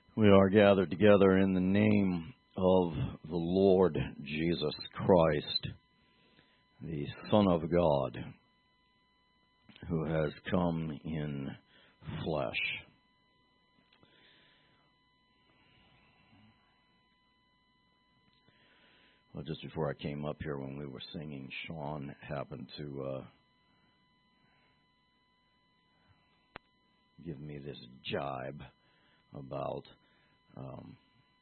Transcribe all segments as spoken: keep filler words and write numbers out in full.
We are gathered together in the name of the Lord Jesus Christ, the Son of God, who has come in flesh. Well, just before I came up here when we were singing, Sean happened to uh, give me this jibe about um,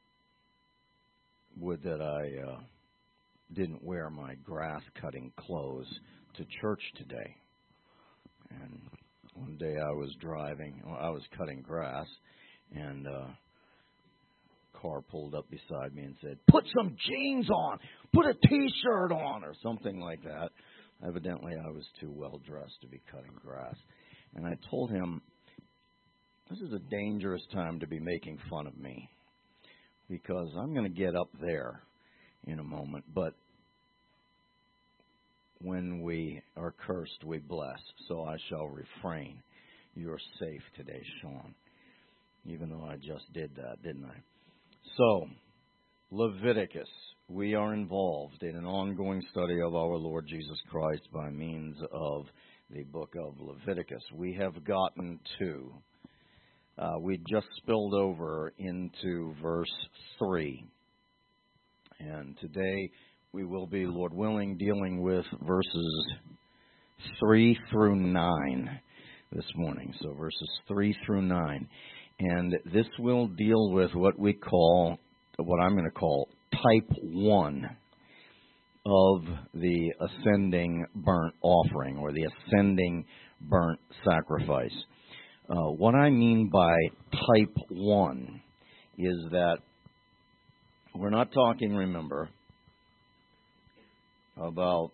would that I uh, didn't wear my grass cutting clothes to church today. And one day I was driving, well, I was cutting grass, and uh, a car pulled up beside me and said, "Put some jeans on, put a T-shirt on," or something like that. Evidently, I was too well dressed to be cutting grass. And I told him, this is a dangerous time to be making fun of me, because I'm going to get up there in a moment, but when we are cursed, we bless, so I shall refrain. You're safe today, Sean, even though I just did that, didn't I? So, Leviticus. We are involved in an ongoing study of our Lord Jesus Christ by means of the book of Leviticus. We have gotten to Uh, we just spilled over into verse three. And today we will be, Lord willing, dealing with verses three through nine this morning. So verses three through nine. And this will deal with what we call, what I'm going to call type one of the ascending burnt offering, or the ascending burnt sacrifice. Uh, what I mean by type one is that we're not talking, remember, about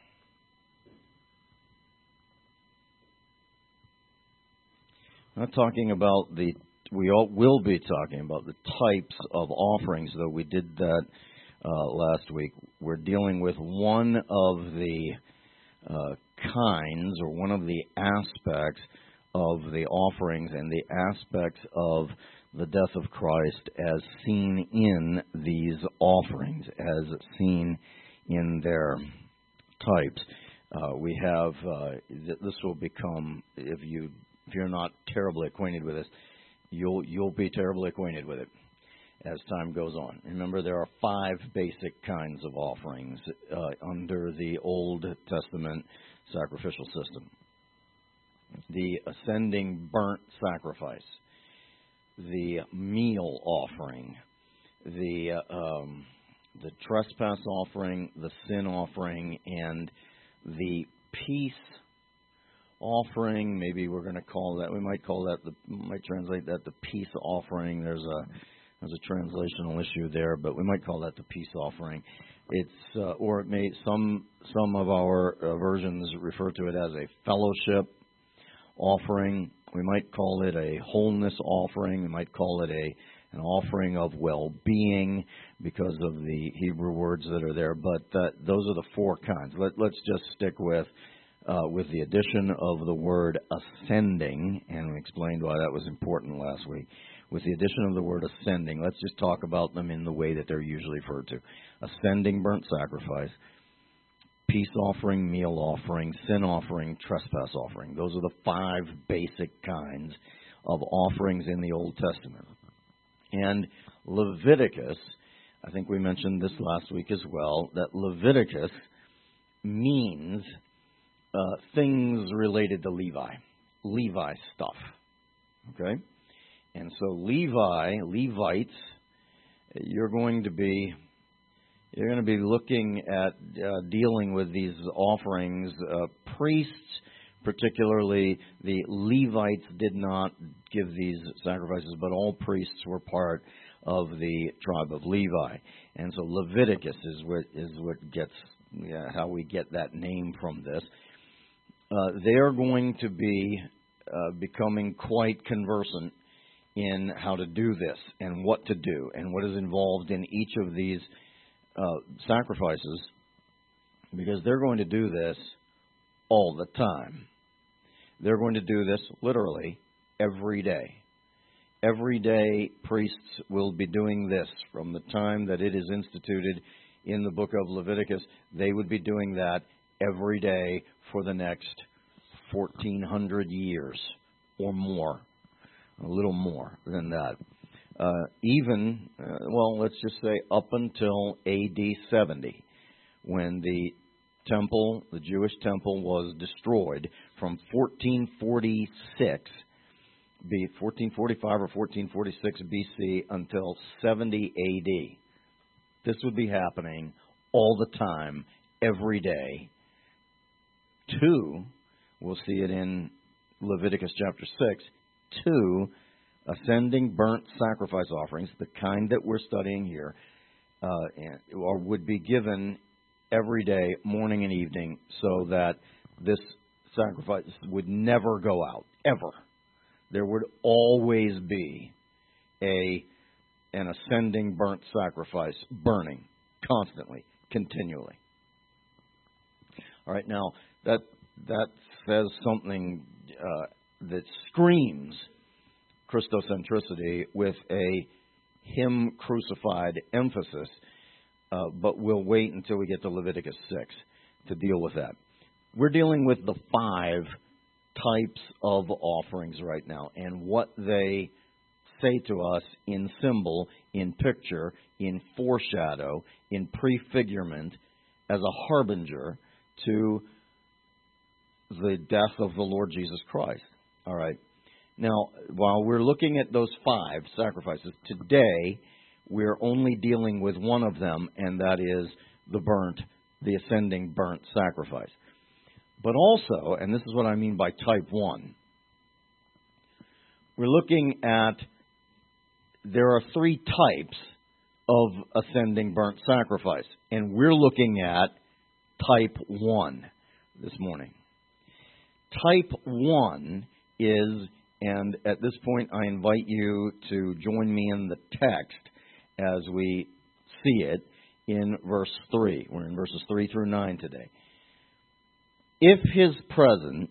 not talking about the, we all will be talking about the types of offerings, though we did that uh, last week. We're dealing with one of the uh, kinds, or one of the aspects of the offerings and the aspects of the death of Christ as seen in these offerings, as seen in their types. Uh, we have, uh, th- this will become, if you if you're not terribly acquainted with this, you'll you'll be terribly acquainted with it as time goes on. Remember, there are five basic kinds of offerings uh, under the Old Testament sacrificial system. The ascending burnt sacrifice, the meal offering, the um, the trespass offering, the sin offering, and the peace offering. Maybe we're going to call that, we might call that, the might translate that the peace offering. There's a there's a translational issue there, but we might call that the peace offering. It's uh, or it may some some of our uh, versions refer to it as a fellowship offering. We might call it a wholeness offering. We might call it a an offering of well-being because of the Hebrew words that are there. But uh, those are the four kinds. Let, let's just stick with uh, with the addition of the word ascending, and we explained why that was important last week. With the addition of the word ascending, let's just talk about them in the way that they're usually referred to. Ascending burnt sacrifice, peace offering, meal offering, sin offering, trespass offering. Those are the five basic kinds of offerings in the Old Testament. And Leviticus, I think we mentioned this last week as well, that Leviticus means uh, things related to Levi, Levi stuff. Okay? And so Levi, Levites, you're going to be You're going to be looking at uh, dealing with these offerings. Uh, priests, particularly the Levites, did not give these sacrifices, but all priests were part of the tribe of Levi. And so Leviticus is what is what gets yeah, how we get that name from this. Uh, they are going to be uh, becoming quite conversant in how to do this and what to do and what is involved in each of these Uh, sacrifices, because they're going to do this all the time. They're going to do this literally every day. everyday priests will be doing this from the time that it is instituted in the book of Leviticus. They would be doing that every day for the next fourteen hundred years or more, a little more than that. Uh, even, uh, well, let's just say up until A D seventy, when the temple, the Jewish temple, was destroyed from fourteen forty-six, B, fourteen forty-five or fourteen forty-six B C until seventy A D. This would be happening all the time, every day. Two, we'll see it in Leviticus chapter six, two, ascending burnt sacrifice offerings, the kind that we're studying here, uh, and, or would be given every day, morning and evening, so that this sacrifice would never go out, ever. There would always be a an ascending burnt sacrifice burning constantly, continually. All right, now that that says something uh, that screams Christocentricity with a Him crucified emphasis, uh, but we'll wait until we get to Leviticus six to deal with that. We're dealing with the five types of offerings right now and what they say to us in symbol, in picture, in foreshadow, in prefigurement, as a harbinger to the death of the Lord Jesus Christ. All right. Now, while we're looking at those five sacrifices, today we're only dealing with one of them, and that is the burnt, the ascending burnt sacrifice. But also, and this is what I mean by type one, we're looking at, there are three types of ascending burnt sacrifice, and we're looking at type one this morning. Type one is, and at this point I invite you to join me in the text as we see it in verse three. We're in verses three through nine today. If his present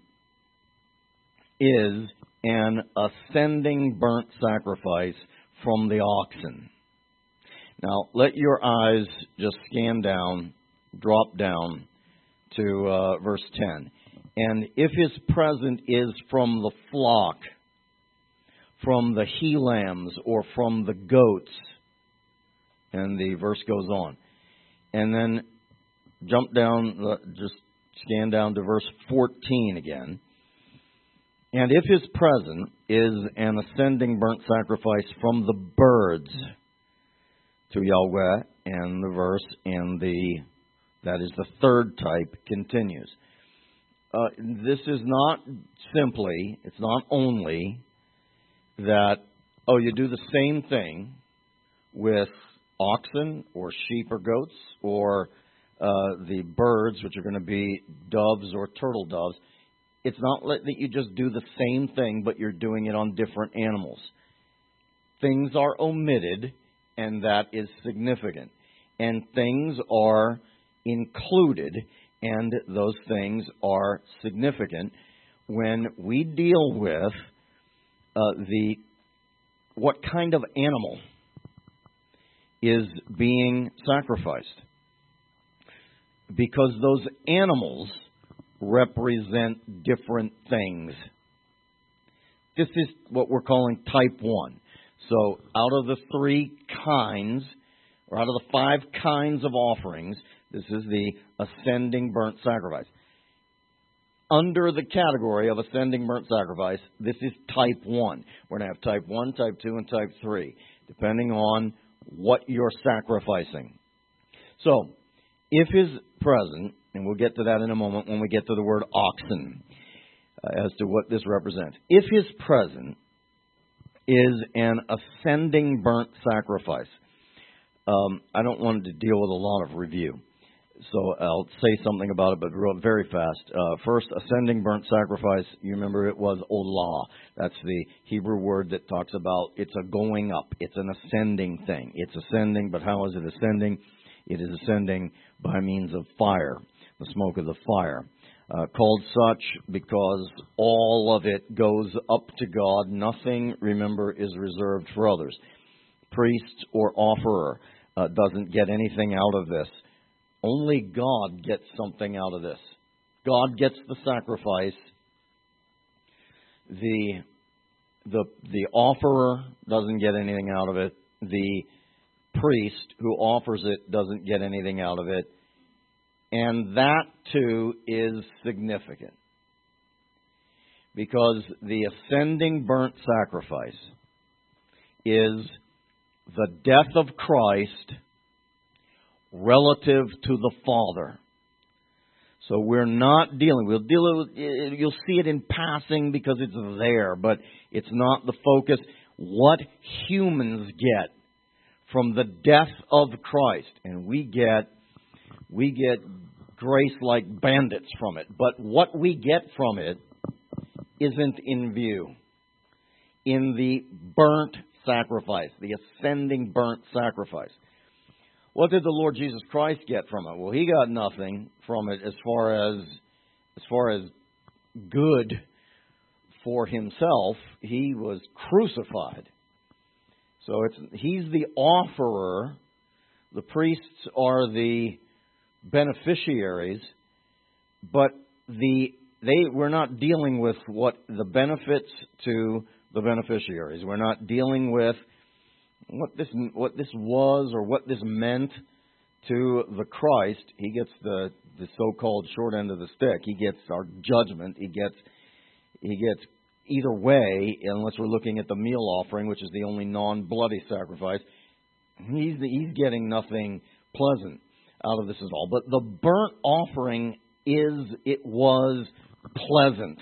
is an ascending burnt sacrifice from the oxen. Now, let your eyes just scan down, drop down to uh, verse ten. And if his present is from the flock, from the he lambs, or from the goats, and the verse goes on. And then jump down, uh, just scan down to verse fourteen again. And if his present is an ascending burnt sacrifice from the birds to Yahweh, and the verse and the, that is the third type, continues. Uh, this is not simply, it's not only that, oh, you do the same thing with oxen or sheep or goats or uh, the birds, which are going to be doves or turtle doves. It's not that you just do the same thing, but you're doing it on different animals. Things are omitted, and that is significant. And things are included, and those things are significant when we deal with uh, the what kind of animal is being sacrificed. Because those animals represent different things. This is what we're calling type one. So out of the three kinds, or out of the five kinds of offerings, this is the ascending burnt sacrifice. Under the category of ascending burnt sacrifice, this is type one. We're going to have type one, type two, and type three, depending on what you're sacrificing. So, if is present, and we'll get to that in a moment when we get to the word oxen, uh, as to what this represents. If his present is an ascending burnt sacrifice, um, I don't want to deal with a lot of review, so I'll say something about it, but real, very fast. Uh, first, ascending burnt sacrifice, you remember it was olah. That's the Hebrew word that talks about it's a going up. It's an ascending thing. It's ascending, but how is it ascending? It is ascending by means of fire, the smoke of the fire. Uh, called such because all of it goes up to God. Nothing, remember, is reserved for others. Priest or offerer uh, doesn't get anything out of this. Only God gets something out of this. God gets the sacrifice. The the the offerer doesn't get anything out of it. The priest who offers it doesn't get anything out of it. And that, too, is significant. Because the ascending burnt sacrifice is the death of Christ relative to the Father. So we're not dealing, we'll deal with, you'll see it in passing because it's there, but it's not the focus. What humans get from the death of Christ, and we get We get grace like bandits from it. But what we get from it isn't in view. In the burnt sacrifice, the ascending burnt sacrifice. What did the Lord Jesus Christ get from it? Well, He got nothing from it as far as as far as good for Himself. He was crucified. So it's He's the offerer. The priests are the beneficiaries, but the they we're not dealing with what the benefits to the beneficiaries. We're not dealing with what this what this was or what this meant to the Christ. He gets the the so-called short end of the stick. He gets our judgment. He gets he gets either way, unless we're looking at the meal offering, which is the only non-bloody sacrifice. He's he's getting nothing pleasant out of this at all. But the burnt offering is, it was pleasant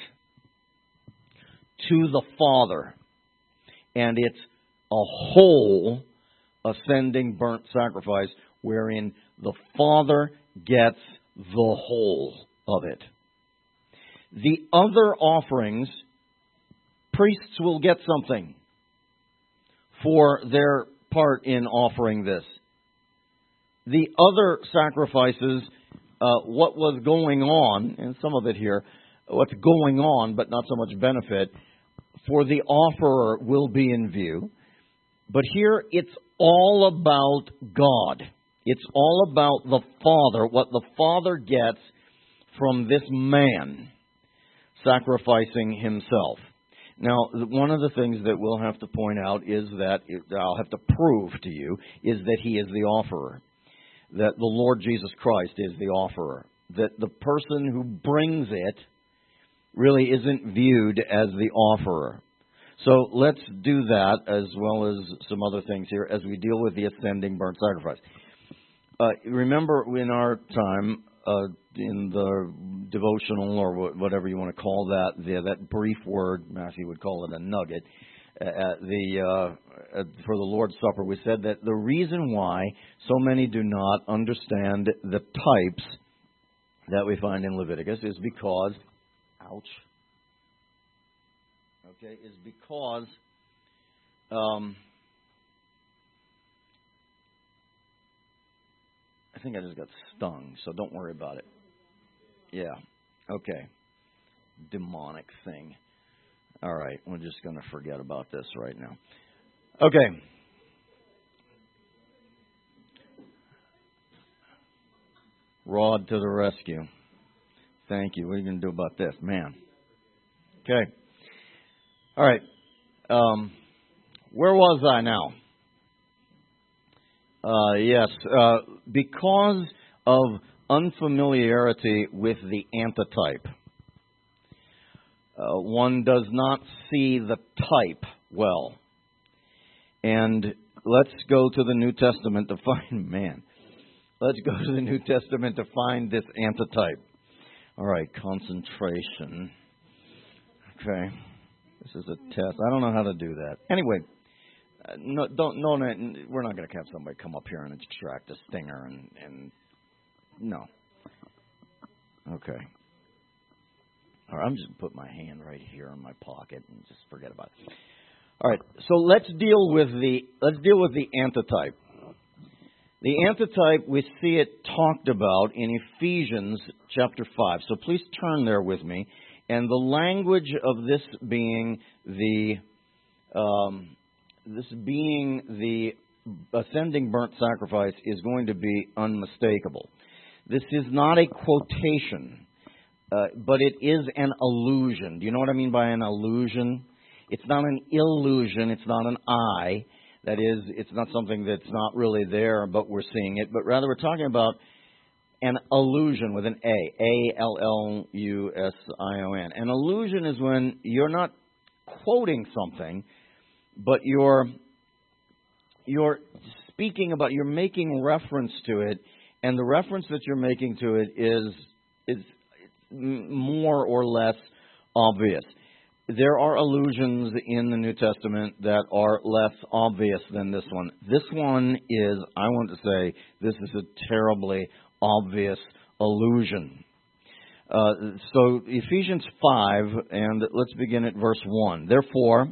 to the Father. And it's a whole ascending burnt sacrifice wherein the Father gets the whole of it. The other offerings, priests will get something for their part in offering this. The other sacrifices, uh, what was going on, and some of it here, what's going on, but not so much benefit, for the offerer will be in view. But here it's all about God. It's all about the Father, what the Father gets from this man sacrificing himself. Now, one of the things that we'll have to point out is that, I'll have to prove to you, is that He is the offerer. That the Lord Jesus Christ is the offerer. That the person who brings it really isn't viewed as the offerer. So let's do that as well as some other things here as we deal with the ascending burnt sacrifice. Uh, remember in our time, uh, in the devotional or whatever you want to call that, the, that brief word, Matthew would call it a nugget, at the uh, at, for the Lord's Supper, we said that the reason why so many do not understand the types that we find in Leviticus is because, ouch, okay, is because um, I think I just got stung, so don't worry about it. Yeah, okay, demonic thing. All right, we're just going to forget about this right now. Okay. Rod to the rescue. Thank you. What are you going to do about this? Man. Okay. All right. Um, where was I now? Uh, yes. Uh, because of unfamiliarity with the antitype. Uh, one does not see the type well. And let's go to the New Testament to find, man, let's go to the New Testament to find this antitype. All right, concentration. Okay, this is a test. I don't know how to do that. Anyway, uh, no, don't, no, no, we're not going to have somebody come up here and extract a stinger and, and no. Okay. All right, I'm just going to put my hand right here in my pocket and just forget about it. All right, so let's deal with the let's deal with the antitype. The antitype, we see it talked about in Ephesians chapter five. So please turn there with me. And the language of this being the um, this being the ascending burnt sacrifice is going to be unmistakable. This is not a quotation, uh, but it is an allusion. Do you know what I mean by an allusion? It's not an illusion. It's not an I. That is, it's not something that's not really there, but we're seeing it. But rather, we're talking about an allusion with an A. A L L U S I O N. An allusion is when you're not quoting something, but you're you're speaking about, you're making reference to it, and the reference that you're making to it is is more or less obvious. There are allusions in the New Testament that are less obvious than this one. This one is, I want to say, this is a terribly obvious allusion. Uh, so Ephesians five, and let's begin at verse one. Therefore,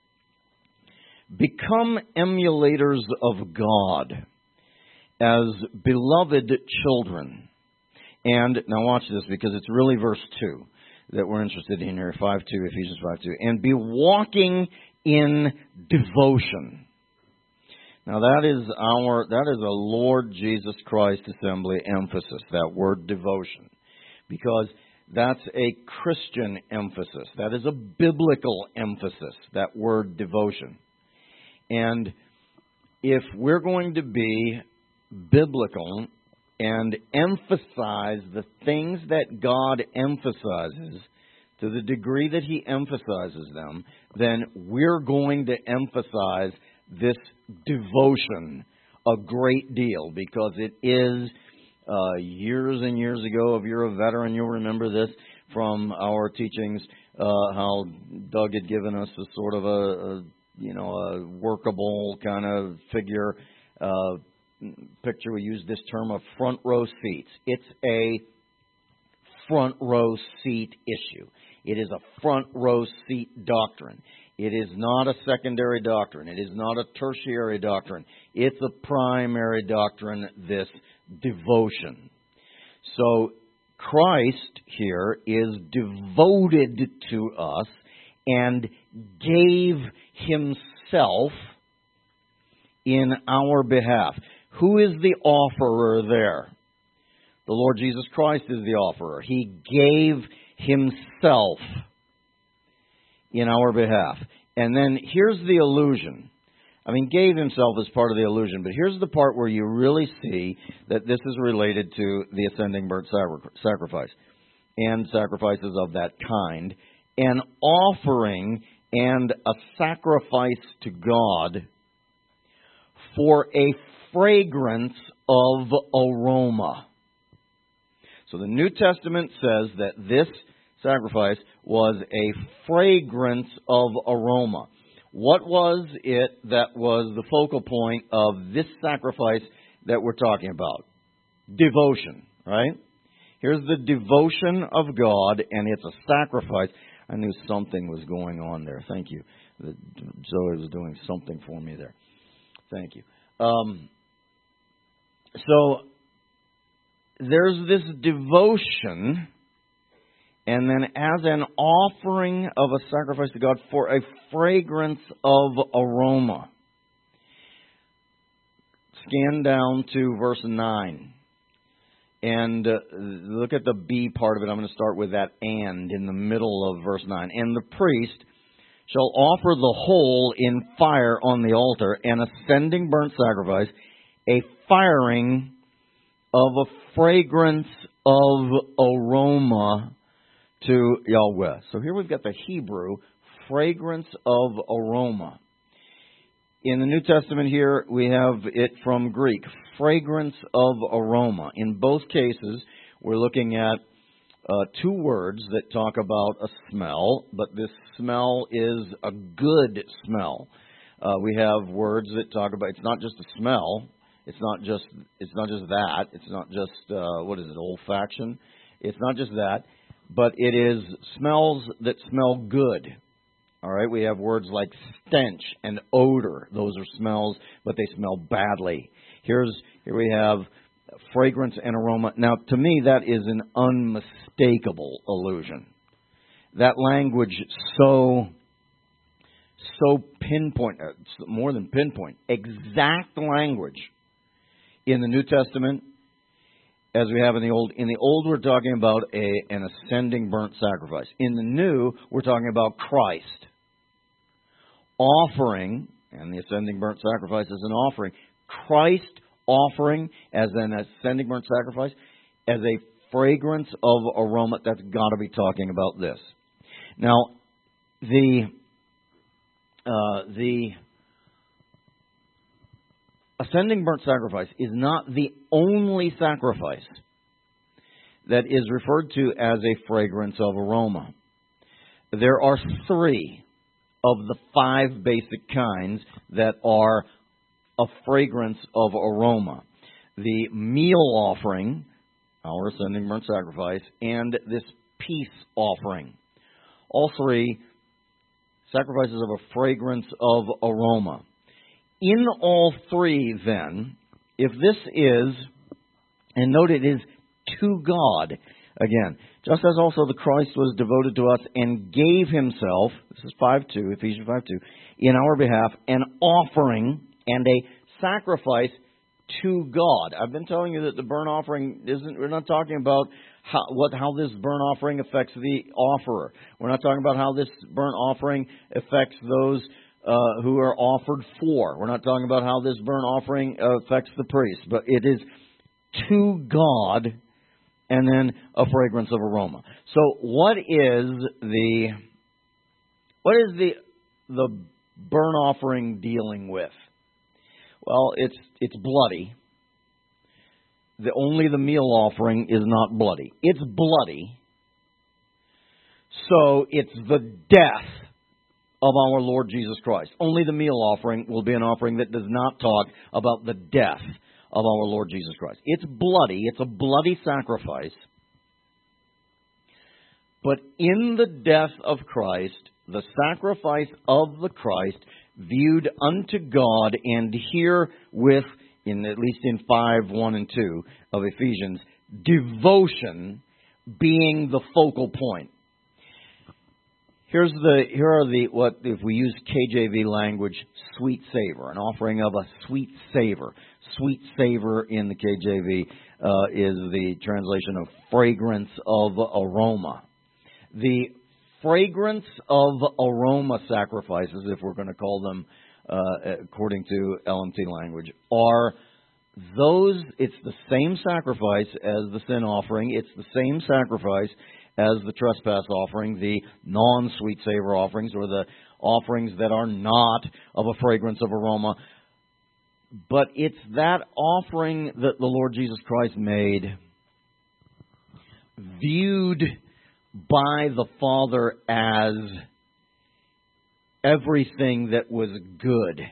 become emulators of God as beloved children. And now watch this, because it's really verse two that we're interested in here, five two, Ephesians five two. And be walking in devotion. Now that is our, that is a Lord Jesus Christ Assembly emphasis, that word devotion. Because that's a Christian emphasis. That is a biblical emphasis, that word devotion. And if we're going to be biblical and emphasize the things that God emphasizes to the degree that He emphasizes them, then we're going to emphasize this devotion a great deal, because it is uh, years and years ago. If you're a veteran, you'll remember this from our teachings, uh, how Doug had given us a sort of a, a you know, a workable kind of figure, uh, picture. We use this term of front row seats. It's a front row seat issue. It is a front row seat doctrine. It is not a secondary doctrine. It is not a tertiary doctrine. It's a primary doctrine, this devotion. So Christ here is devoted to us and gave Himself in our behalf. Who is the offerer there? The Lord Jesus Christ is the offerer. He gave Himself in our behalf. And then here's the allusion. I mean, gave Himself is part of the allusion, but here's the part where you really see that this is related to the ascending burnt sacrifice and sacrifices of that kind. An offering and a sacrifice to God for a fragrance of aroma. So the New Testament says that this sacrifice was a fragrance of aroma. What was it that was the focal point of this sacrifice that we're talking about? Devotion, right? Here's the devotion of God, and it's a sacrifice. I knew something was going on there. Thank you. Zoe was doing something for me there. Thank you. Um, so there's this devotion, and then as an offering of a sacrifice to God for a fragrance of aroma. Scan down to verse nine. And uh, look at the B part of it. I'm going to start with that and in the middle of verse nine. And the priest shall offer the whole in fire on the altar, an ascending burnt sacrifice, a firing of a fragrance of aroma to Yahweh. So here we've got the Hebrew, fragrance of aroma. In the New Testament here, we have it from Greek, fragrance of aroma. In both cases, we're looking at uh, two words that talk about a smell, but this smell is a good smell. Uh, we have words that talk about, it's not just a smell, it's not just it's not just that, it's not just, uh, what is it, olfaction? It's not just that, but it is smells that smell good. All right, we have words like stench and odor. Those are smells, but they smell badly. Here's here we have fragrance and aroma. Now, to me, that is an unmistakable allusion. That language so so pinpoint, more than pinpoint, exact language in the New Testament as we have in the Old. In the Old, we're talking about a, an ascending burnt sacrifice. In the New, we're talking about Christ offering, and the ascending burnt sacrifice is an offering. Christ offering as an ascending burnt sacrifice, as a fragrance of aroma, that's got to be talking about this. Now, the uh, the ascending burnt sacrifice is not the only sacrifice that is referred to as a fragrance of aroma. There are three of the five basic kinds that are a fragrance of aroma. The meal offering, our ascending burnt sacrifice, and this peace offering. All three sacrifices of a fragrance of aroma. In all three, then, if this is, and note it is to God, again, just as also the Christ was devoted to us and gave himself, this is five two, Ephesians five two, in our behalf, an offering and a sacrifice to God. I've been telling you that the burnt offering isn't, we're not talking about how, what, how this burnt offering affects the offerer. We're not talking about how this burnt offering affects those uh, who are offered for. We're not talking about how this burnt offering uh, affects the priest. But it is to God and then a fragrance of aroma. So what is the, what is the, the burnt offering dealing with? Well, it's it's bloody. The, only the meal offering is not bloody. It's bloody. So it's the death of our Lord Jesus Christ. Only the meal offering will be an offering that does not talk about the death of our Lord Jesus Christ. It's bloody. It's a bloody sacrifice. But in the death of Christ, the sacrifice of the Christ, viewed unto God, and here with, in at least in five, one and two of Ephesians, devotion being the focal point. Here's the here are the what if we use K J V language, sweet savor, an offering of a sweet savor. Sweet savor in the K J V uh, is the translation of fragrance of aroma. The fragrance of aroma sacrifices, if we're going to call them uh, according to L M T language, are those, it's the same sacrifice as the sin offering, it's the same sacrifice as the trespass offering, the non-sweet savor offerings, or the offerings that are not of a fragrance of aroma. But it's that offering that the Lord Jesus Christ made, viewed by the Father as everything that was good,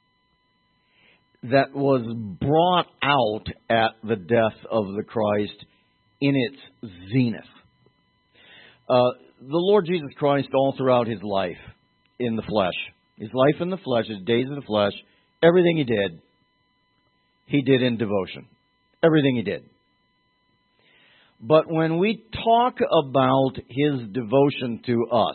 that was brought out at the death of the Christ in its zenith. Uh, the Lord Jesus Christ, all throughout his life in the flesh, his life in the flesh, his days in the flesh, everything he did, he did in devotion. Everything he did. But when we talk about his devotion to us,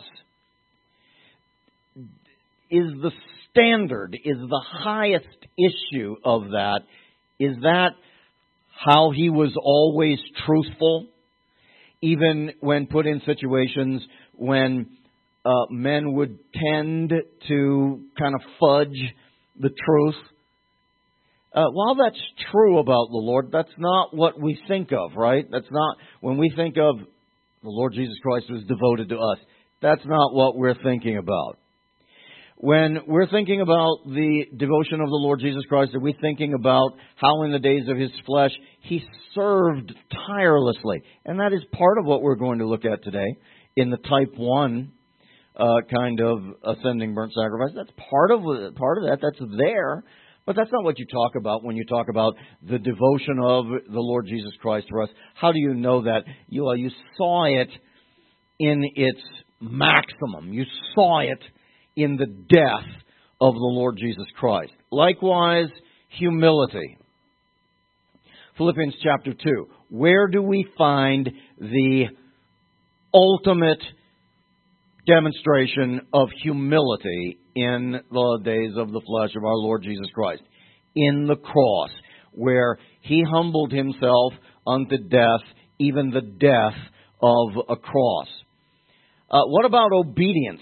is the standard, is the highest issue of that, is that how he was always truthful, even when put in situations when uh, men would tend to kind of fudge the truth? Uh, while that's true about the Lord, that's not what we think of, right? That's not, when we think of the Lord Jesus Christ was devoted to us, that's not what we're thinking about. When we're thinking about the devotion of the Lord Jesus Christ, are we thinking about how in the days of his flesh he served tirelessly? And that is part of what we're going to look at today in the type one uh, kind of ascending burnt sacrifice. That's part of part of that. That's there. But that's not what you talk about when you talk about the devotion of the Lord Jesus Christ for us. How do you know that? You, uh, you saw it in its maximum. You saw it in the death of the Lord Jesus Christ. Likewise, humility. Philippians chapter two. Where do we find the ultimate demonstration of humility in the days of the flesh of our Lord Jesus Christ? In the cross, where He humbled Himself unto death, even the death of a cross. Uh, what about obedience?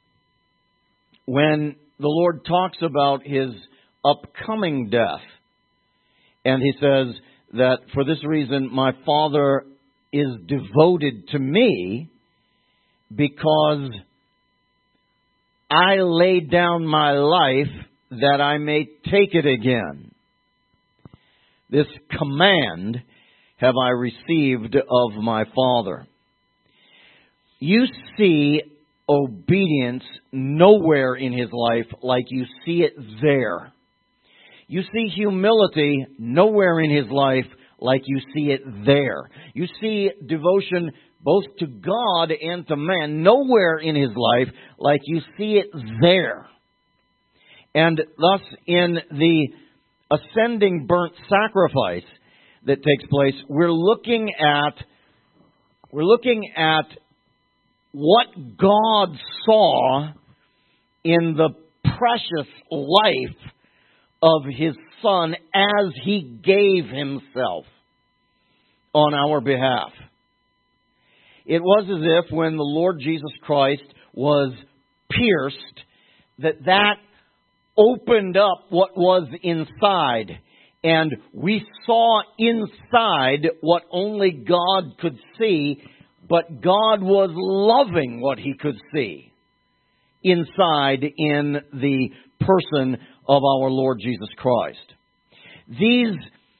When the Lord talks about His upcoming death, and He says that for this reason my Father is devoted to me, because I laid down my life that I may take it again. This command have I received of my Father. You see obedience nowhere in His life like you see it there. You see humility nowhere in His life like you see it there. You see devotion both to God and to man nowhere in His life like you see it there. And thus in the ascending burnt sacrifice that takes place, we're looking at we're looking at what God saw in the precious life of His Son as He gave Himself on our behalf. It was as if when the Lord Jesus Christ was pierced, that that opened up what was inside. And we saw inside what only God could see, but God was loving what He could see inside in the person of our Lord Jesus Christ. These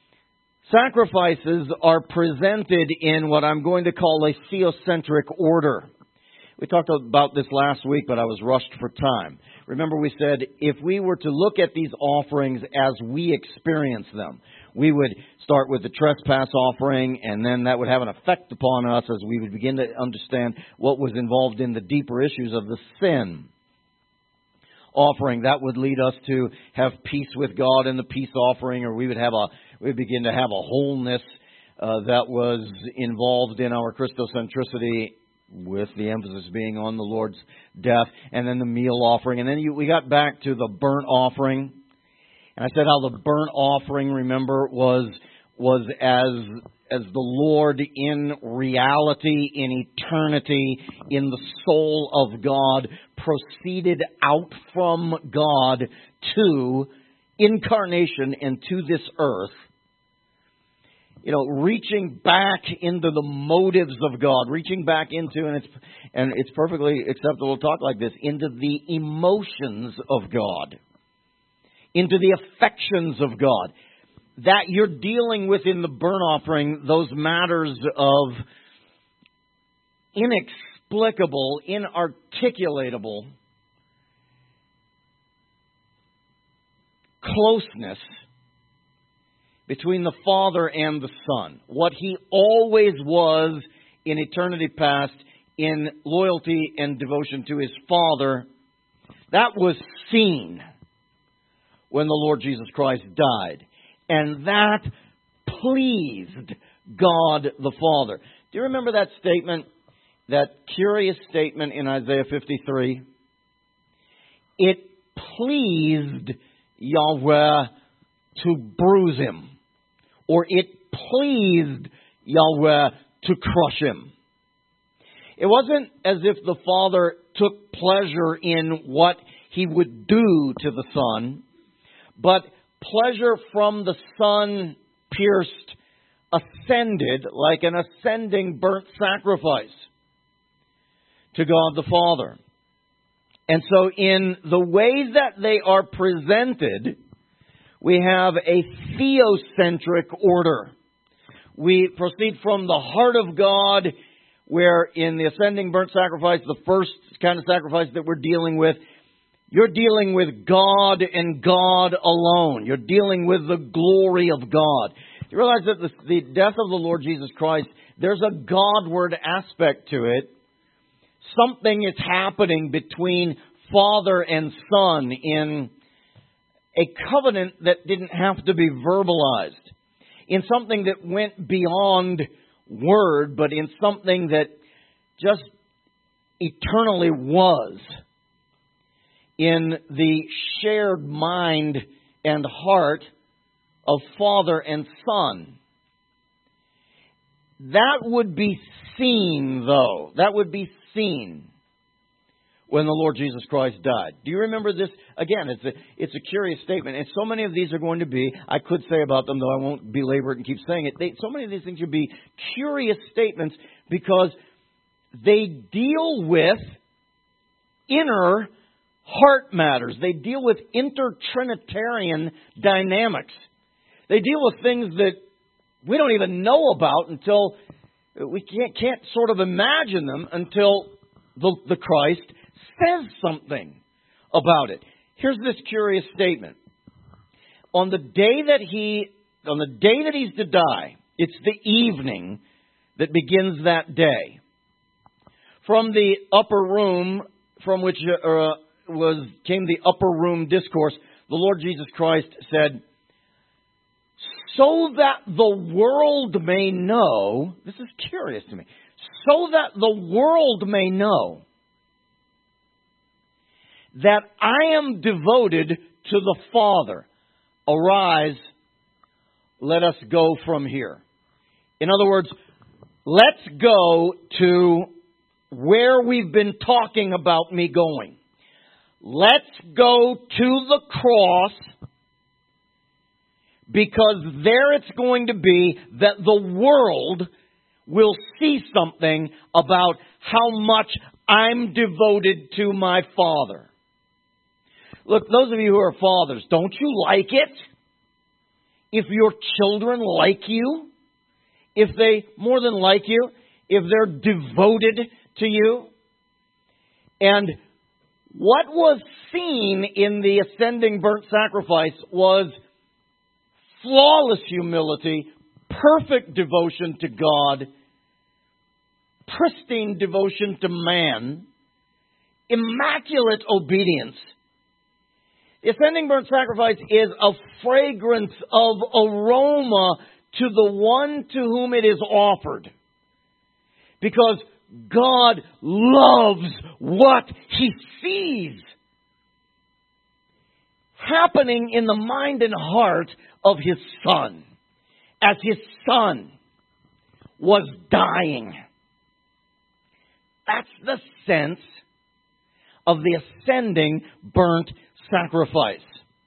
sacrifices are presented in what I'm going to call a theocentric order. We talked about this last week, but I was rushed for time. Remember, we said if we were to look at these offerings as we experience them, we would start with the trespass offering, and then that would have an effect upon us as we would begin to understand what was involved in the deeper issues of the sin offering. That would lead us to have peace with God in the peace offering, or we would have a we would begin to have a wholeness uh, that was involved in our Christocentricity, with the emphasis being on the Lord's death, and then the meal offering. And then you, we got back to the burnt offering. And I said how the burnt offering, remember, was was as as the Lord in reality, in eternity, in the soul of God, proceeded out from God to incarnation and to this earth. You know, reaching back into the motives of God, reaching back into, and it's and it's perfectly acceptable to talk like this, into the emotions of God, into the affections of God. That you're dealing with in the burnt offering, those matters of inexplicable, inarticulatable closeness between the Father and the Son. What He always was in eternity past in loyalty and devotion to His Father, that was seen when the Lord Jesus Christ died. And that pleased God the Father. Do you remember that statement, that curious statement in Isaiah fifty-three? It pleased Yahweh to bruise Him. Or it pleased Yahweh to crush Him. It wasn't as if the Father took pleasure in what He would do to the Son, but pleasure from the Son pierced, ascended like an ascending burnt sacrifice to God the Father. And so in the way that they are presented, we have a theocentric order. We proceed from the heart of God, where in the ascending burnt sacrifice, the first kind of sacrifice that we're dealing with, you're dealing with God and God alone. You're dealing with the glory of God. You realize that the, the death of the Lord Jesus Christ, there's a Godward aspect to it. Something is happening between Father and Son in a covenant that didn't have to be verbalized, in something that went beyond word, but in something that just eternally was, in the shared mind and heart of Father and Son. That would be seen, though. That would be seen when the Lord Jesus Christ died. Do you remember this? Again, it's a, it's a curious statement. And so many of these are going to be, I could say about them, though I won't belabor it and keep saying it. They, so many of these things would be curious statements because they deal with inner heart matters. They deal with inter-Trinitarian dynamics. They deal with things that we don't even know about until we can't, can't sort of imagine them until the, the Christ says something about it. Here's this curious statement. On the day that he, on the day that he's to die, it's the evening that begins that day. From the upper room, from which uh, was came the upper room discourse, the Lord Jesus Christ said, "So that the world may know," this is curious to me, "so that the world may know that I am devoted to the Father. Arise, let us go from here." In other words, let's go to where we've been talking about me going. Let's go to the cross, because there it's going to be that the world will see something about how much I'm devoted to my Father. Look, those of you who are fathers, don't you like it if your children like you? If they, more than like you, if they're devoted to you? And what was seen in the ascending burnt sacrifice was flawless humility, perfect devotion to God, pristine devotion to man, immaculate obedience. The ascending burnt sacrifice is a fragrance of aroma to the one to whom it is offered. Because God loves what He sees happening in the mind and heart of His Son, as His Son was dying. That's the sense of the ascending burnt sacrifice.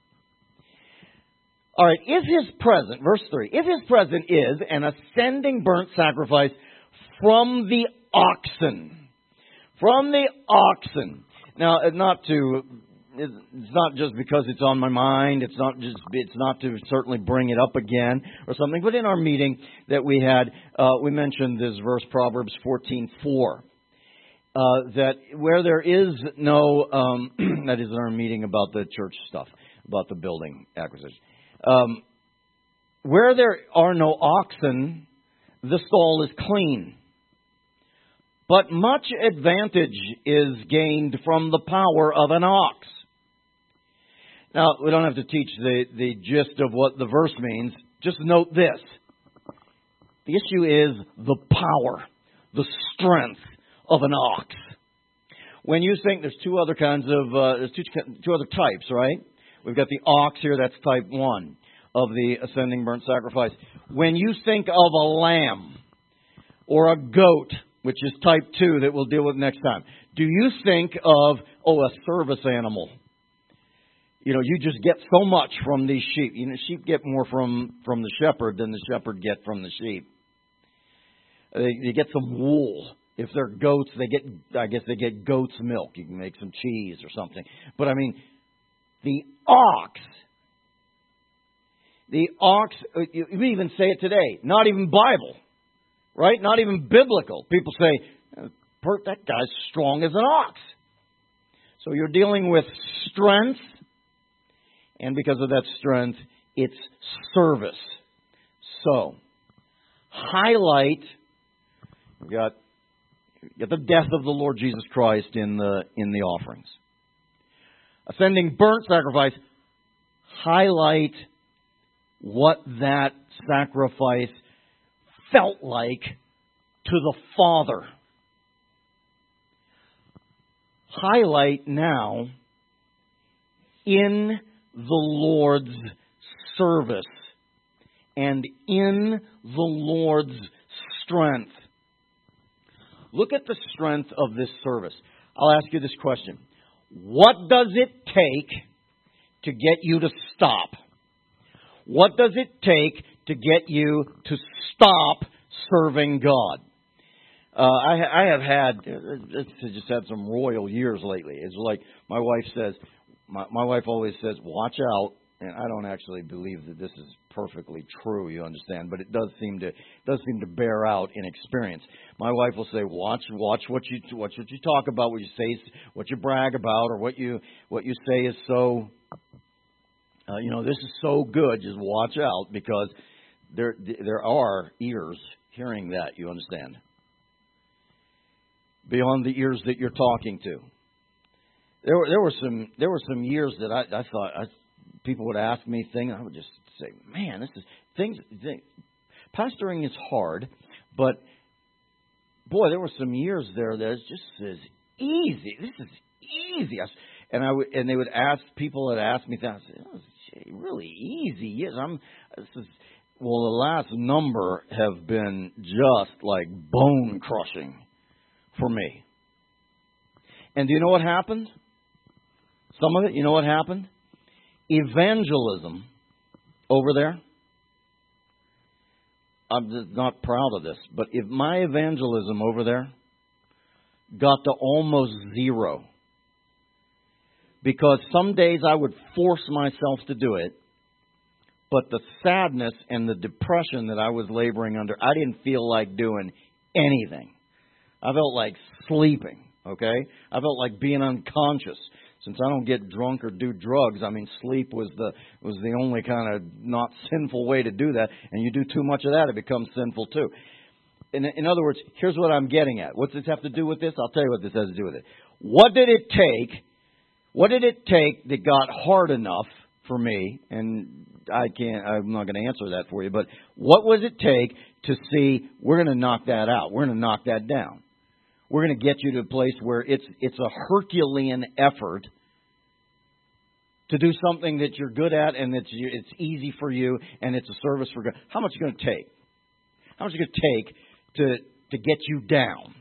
All right, if His present, verse three, if His present is an ascending burnt sacrifice from the oxen, from the oxen. Now, not to, it's not just because it's on my mind. It's not just, it's not to certainly bring it up again or something. But in our meeting that we had, uh, we mentioned this verse, Proverbs fourteen four. Uh, that where there is no, um, that is in our meeting about the church stuff, about the building acquisition. Um, where there are no oxen, the stall is clean. But much advantage is gained from the power of an ox. Now, we don't have to teach the, the gist of what the verse means. Just note this. The issue is the power, the strength of an ox. When you think, there's two other kinds of, uh, there's two, two other types, right? We've got the ox here, that's type one of the ascending burnt sacrifice. When you think of a lamb or a goat, which is type two that we'll deal with next time, do you think of, oh, a service animal? You know, you just get so much from these sheep. You know, sheep get more from, from the shepherd than the shepherd get from the sheep. They, they get some wool. If they're goats, they get, I guess they get goat's milk. You can make some cheese or something. But I mean, the ox, the ox, you even say it today, not even Bible, right? Not even biblical. People say, that guy's strong as an ox. So you're dealing with strength, and because of that strength, it's service. So, highlight, we've got Get the death of the Lord Jesus Christ in the in the offerings. Ascending burnt sacrifice highlight what that sacrifice felt like to the Father. Highlight now in the Lord's service and in the Lord's strength. Look at the strength of this service. I'll ask you this question. What does it take to get you to stop? What does it take to get you to stop serving God? Uh, I, I have had, it's just had some royal years lately. It's like my wife says, my, my wife always says, watch out. And I don't actually believe that this is perfectly true, you understand, but it does seem to does seem to bear out in experience. My wife will say, "Watch, watch what you watch what you talk about, what you say, what you brag about, or what you what you say is so, uh, you know, this is so good. Just watch out because there there are ears hearing that. You understand? Beyond the ears that you're talking to, there were there were some there were some years that I, I thought I. People would ask me things, I would just say, man, this is things, things. Pastoring is hard, but boy, there were some years there that it's just as easy. This is easy. And I would, and they would ask, people that asked me that, I said, oh, it's really easy. Yes, I'm, this is, well, the last number have been just like bone crushing for me. And do you know what happened? Some of it, you know what happened? Evangelism over there, I'm not proud of this, but if my evangelism over there got to almost zero, because some days I would force myself to do it, but the sadness and the depression that I was laboring under, I didn't feel like doing anything. I felt like sleeping, okay? I felt like being unconscious. Since I don't get drunk or do drugs, I mean, sleep was the was the only kind of not sinful way to do that. And you do too much of that, it becomes sinful too. In, in other words, here's what I'm getting at. What does this have to do with this? I'll tell you what this has to do with it. What did it take? What did it take that got hard enough for me? And I can't. I'm not going to answer that for you. But what was it take to see we're going to knock that out? We're going to knock that down. We're going to get you to a place where it's it's a Herculean effort to do something that you're good at and that it's easy for you and it's a service for God. How much is it going to take? How much is it going to take to to get you down?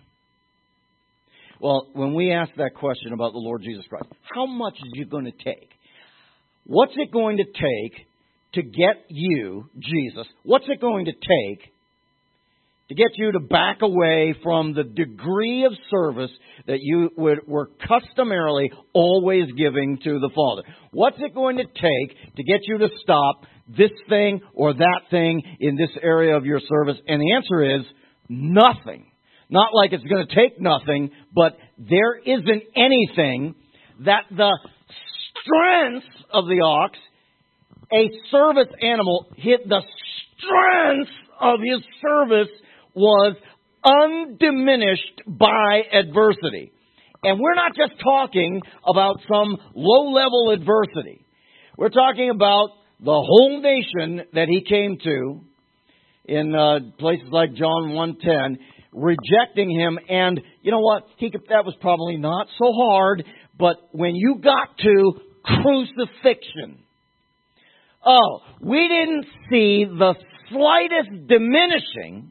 Well, when we ask that question about the Lord Jesus Christ, how much is it going to take? What's it going to take to get you, Jesus, what's it going to take to get you to back away from the degree of service that you would, were customarily always giving to the Father? What's it going to take to get you to stop this thing or that thing in this area of your service? And the answer is nothing. Not like it's going to take nothing, but there isn't anything that the strength of the ox, a service animal, hit the strength of his service was undiminished by adversity. And we're not just talking about some low-level adversity. We're talking about the whole nation that he came to in uh, places like John one ten, rejecting him. And you know what? He could, that was probably not so hard, but when you got to crucifixion, oh, we didn't see the slightest diminishing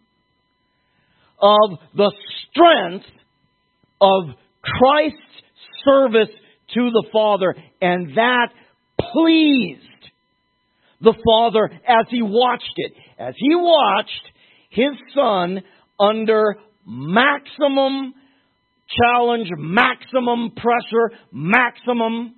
of the strength of Christ's service to the Father, and that pleased the Father as He watched it. As He watched His Son under maximum challenge, maximum pressure, maximum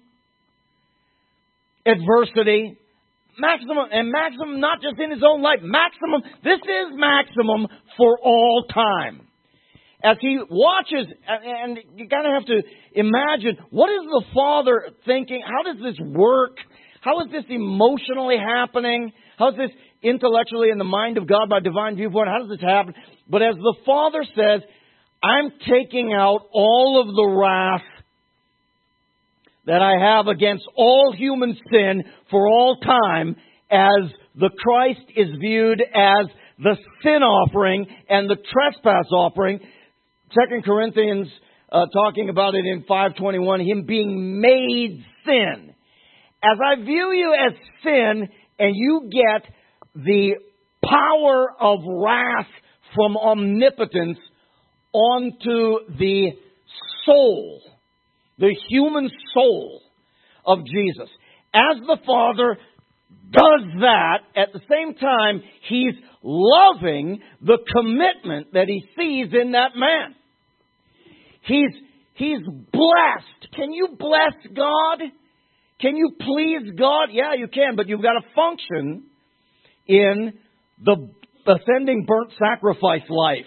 adversity, maximum, and maximum not just in His own life, maximum, this is maximum for all time. As He watches, and you kind of have to imagine, what is the Father thinking? How does this work? How is this emotionally happening? How is this intellectually in the mind of God by divine viewpoint? How does this happen? But as the Father says, I'm taking out all of the wrath that I have against all human sin for all time, as the Christ is viewed as the sin offering and the trespass offering. Second Corinthians, uh, talking about it in five twenty-one, Him being made sin. As I view you as sin, and you get the power of wrath from omnipotence onto the soul, the human soul of Jesus. As the Father does that, at the same time, He's loving the commitment that He sees in that man. He's, he's blessed. Can you bless God? Can you please God? Yeah, you can, but you've got to function in the ascending burnt sacrifice life.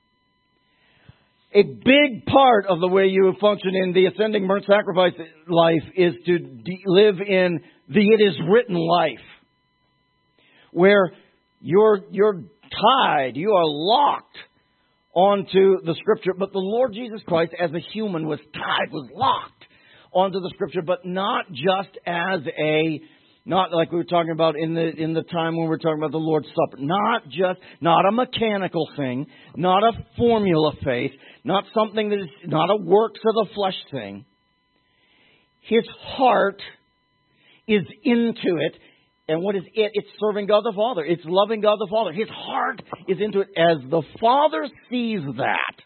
A big part of the way you function in the ascending burnt sacrifice life is to de- live in the it is written life, where you're, you're tied, you are locked onto the Scripture. But the Lord Jesus Christ, as a human, was tied, was locked onto the Scripture, but not just as a, not like we were talking about in the in the time when we were talking about the Lord's Supper. Not just, not a mechanical thing, not a formula faith, not something that is, not a works of the flesh thing. His heart is into it. And what is it? It's serving God the Father. It's loving God the Father. His heart is into it. As the Father sees that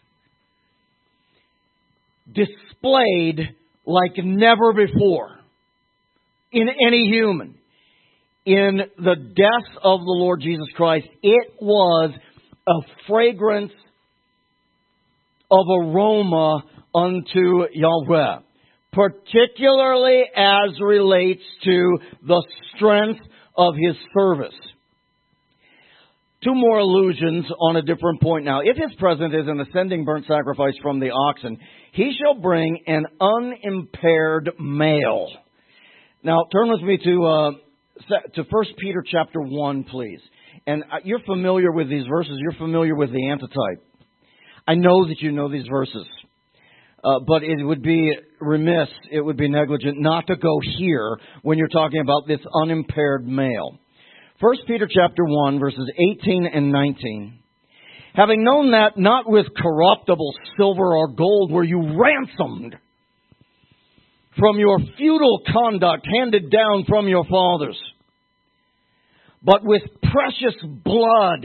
displayed like never before in any human, in the death of the Lord Jesus Christ, it was a fragrance of aroma unto Yahweh, particularly as relates to the strength of His service. Two more allusions on a different point now. If His present is an ascending burnt sacrifice from the oxen, He shall bring an unimpaired male. Now, turn with me to uh, to First Peter chapter one, please. And you're familiar with these verses. You're familiar with the antitype. I know that you know these verses. Uh, but it would be remiss, it would be negligent not to go here when you're talking about this unimpaired male. First Peter chapter one, verses eighteen and nineteen. Having known that not with corruptible silver or gold were you ransomed from your futile conduct handed down from your fathers, but with precious blood.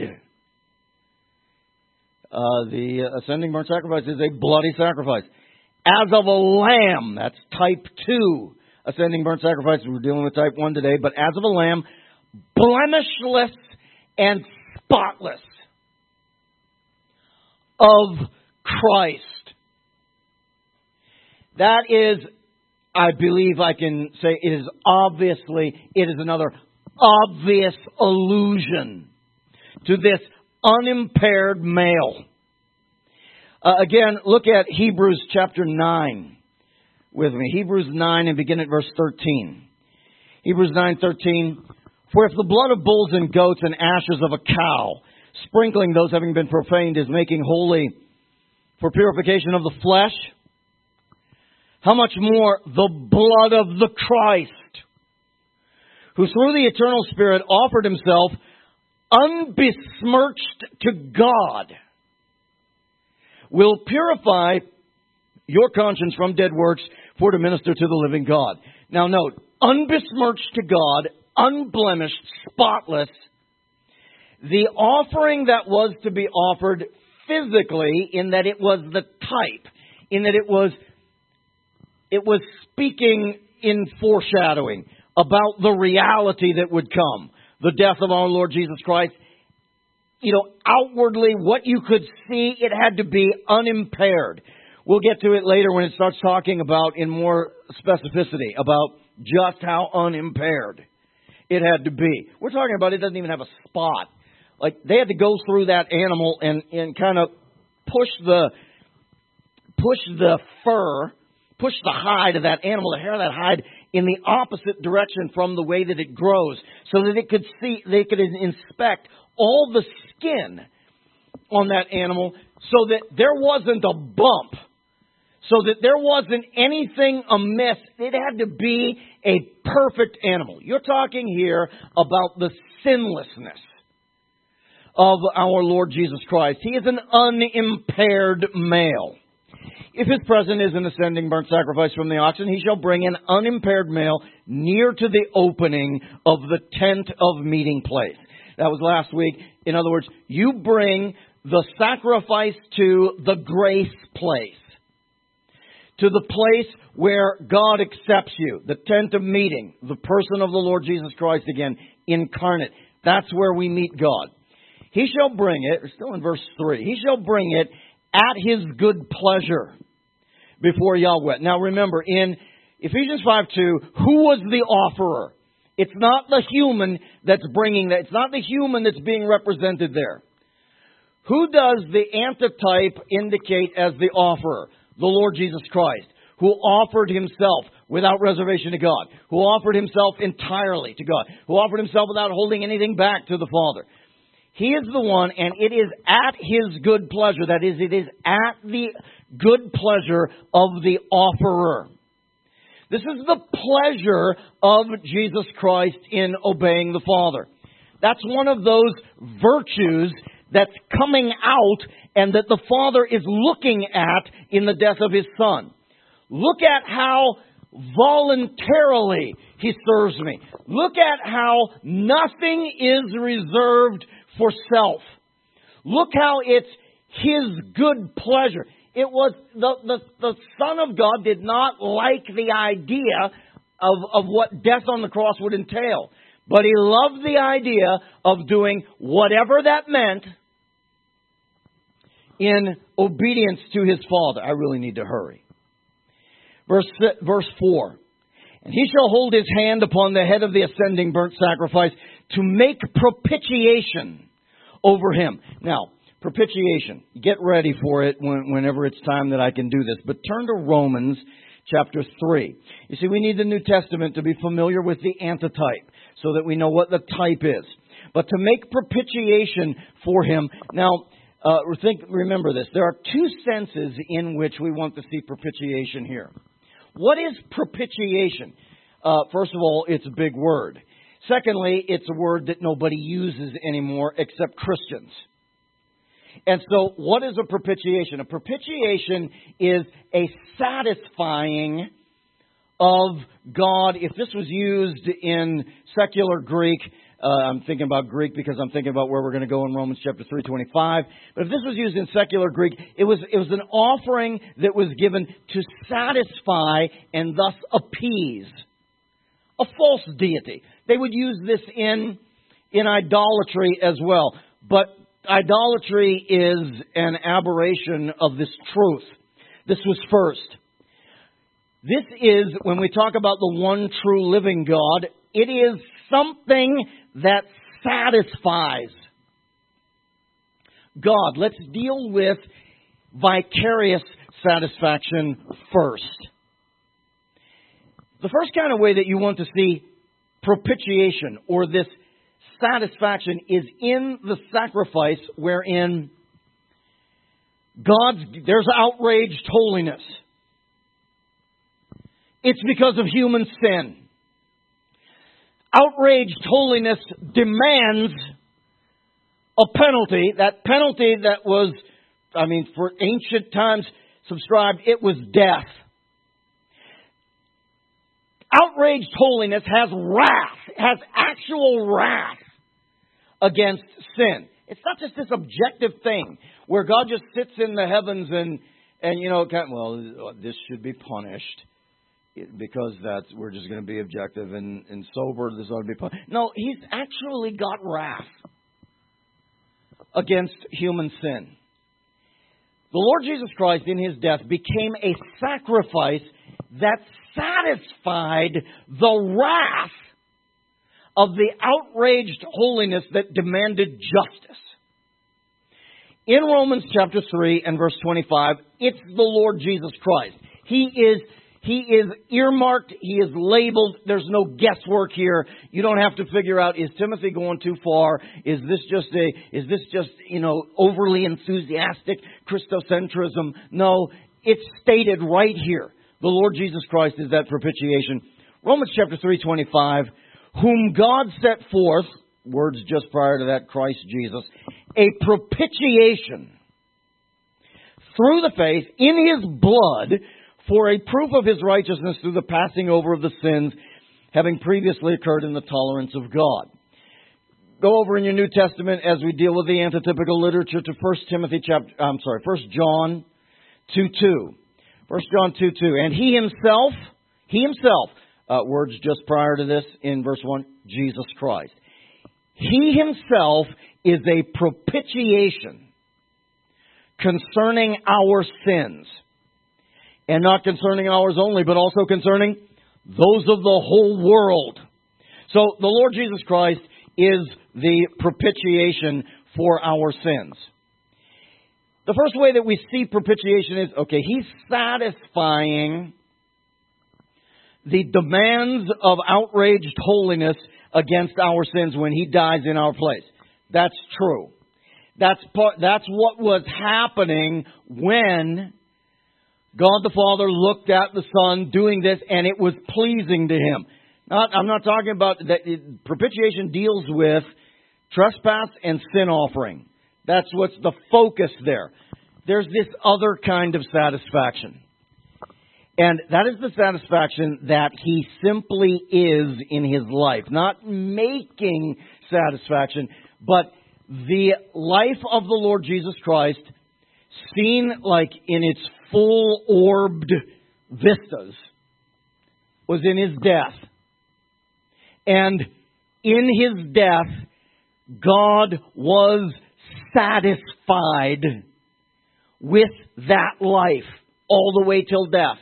Uh, the ascending burnt sacrifice is a bloody sacrifice. As of a lamb, that's type two ascending burnt sacrifice. We're dealing with type one today, but as of a lamb, blemishless and spotless, of Christ. That is, I believe I can say, it is obviously, it is another obvious allusion to this unimpaired male. Uh, again, look at Hebrews chapter nine with me. Hebrews nine and begin at verse thirteen. Hebrews nine thirteen. For if the blood of bulls and goats and ashes of a cow, sprinkling those having been profaned, is making holy for purification of the flesh, how much more the blood of the Christ, who through the eternal Spirit offered Himself unbesmirched to God, will purify your conscience from dead works for to minister to the living God. Now note, unbesmirched to God, unblemished, spotless. The offering that was to be offered physically, in that it was the type, in that it was it was speaking in foreshadowing about the reality that would come, the death of our Lord Jesus Christ. You know, outwardly, what you could see, it had to be unimpaired. We'll get to it later when it starts talking about, in more specificity, about just how unimpaired it had to be. We're talking about it doesn't even have a spot. Like, they had to go through that animal and, and kind of push the push the fur, push the hide of that animal, the hair of that hide, in the opposite direction from the way that it grows, so that it could see, they could inspect all the skin on that animal, so that there wasn't a bump, so that there wasn't anything amiss. It had to be a perfect animal. You're talking here about the sinlessness of our Lord Jesus Christ. He is an unimpaired male. If his present is an ascending burnt sacrifice from the oxen, he shall bring an unimpaired male near to the opening of the tent of meeting place. That was last week. In other words, you bring the sacrifice to the grace place, to the place where God accepts you, the tent of meeting, the person of the Lord Jesus Christ again, incarnate. That's where we meet God. He shall bring it, we're still in verse three, he shall bring it at his good pleasure before Yahweh. Now remember, in Ephesians five two, who was the offerer? It's not the human that's bringing that. It's not the human that's being represented there. Who does the antitype indicate as the offerer? The Lord Jesus Christ, who offered himself without reservation to God, who offered himself entirely to God, who offered himself without holding anything back to the Father. He is the one, and it is at his good pleasure. That is, it is at the good pleasure of the offerer. This is the pleasure of Jesus Christ in obeying the Father. That's one of those virtues that's coming out and that the Father is looking at in the death of His Son. Look at how voluntarily He serves me. Look at how nothing is reserved for self. Look how it's His good pleasure. It was the, the, the Son of God did not like the idea of, of what death on the cross would entail. But He loved the idea of doing whatever that meant in obedience to His Father. I really need to hurry. Verse, verse four. And He shall hold His hand upon the head of the ascending burnt sacrifice to make propitiation over him. Now, propitiation. Get ready for it when, whenever it's time that I can do this. But turn to Romans chapter three. You see, we need the New Testament to be familiar with the antitype so that we know what the type is. But to make propitiation for him. Now, uh, think, remember this. There are two senses in which we want to see propitiation here. What is propitiation? Uh, first of all, it's a big word. Secondly, it's a word that nobody uses anymore except Christians. And so, what is a propitiation? A propitiation is a satisfying of God. If this was used in secular Greek, uh, I'm thinking about Greek because I'm thinking about where we're going to go in Romans chapter three twenty-five. But if this was used in secular Greek, it was it was an offering that was given to satisfy and thus appease a false deity. They would use this in in idolatry as well, but idolatry is an aberration of this truth. This was first. This is, when we talk about the one true living God, it is something that satisfies God. Let's deal with vicarious satisfaction first. The first kind of way that you want to see propitiation or this satisfaction is in the sacrifice wherein God's, there's outraged holiness. It's because of human sin. Outraged holiness demands a penalty. That penalty that was, I mean, for ancient times subscribed, it was death. Outraged holiness has wrath, has actual wrath against sin. It's not just this objective thing where God just sits in the heavens and, and you know, well, this should be punished because that's we're just going to be objective and, and sober. This ought to be punished. No, He's actually got wrath against human sin. The Lord Jesus Christ in His death became a sacrifice that satisfied the wrath of the outraged holiness that demanded justice. In Romans chapter three and verse twenty-five, it's the Lord Jesus Christ. He is He is earmarked. He is labeled. There's no guesswork here. You don't have to figure out, is Timothy going too far? Is this just a, is this just, you know, overly enthusiastic Christocentrism? No, it's stated right here. The Lord Jesus Christ is that propitiation. Romans chapter three twenty-five, whom God set forth, words just prior to that, Christ Jesus, a propitiation through the faith in His blood for a proof of His righteousness through the passing over of the sins having previously occurred in the tolerance of God. Go over in your New Testament as we deal with the antitypical literature to First Timothy chapter, I'm sorry, First John two two. First John two two. And He Himself, He Himself, uh, words just prior to this in verse one, Jesus Christ. He Himself is a propitiation concerning our sins. And not concerning ours only, but also concerning those of the whole world. So the Lord Jesus Christ is the propitiation for our sins. The first way that we see propitiation is, okay, He's satisfying the demands of outraged holiness against our sins when He dies in our place. That's true. That's part, that's what was happening when God the Father looked at the Son doing this and it was pleasing to Him. Not, I'm not talking about that. It, propitiation deals with trespass and sin offering. That's what's the focus there. There's this other kind of satisfaction. And that is the satisfaction that He simply is in His life. Not making satisfaction, but the life of the Lord Jesus Christ seen like in its full orbed vistas was in His death. And in His death, God was satisfied with that life all the way till death.